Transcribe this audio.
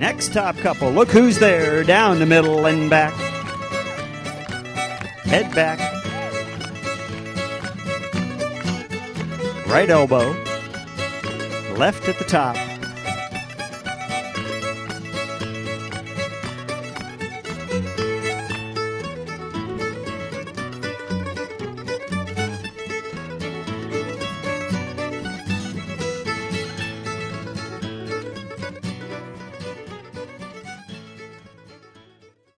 Next top couple. Look who's there. Down the middle and back. Head back. Right elbow. Left at the top.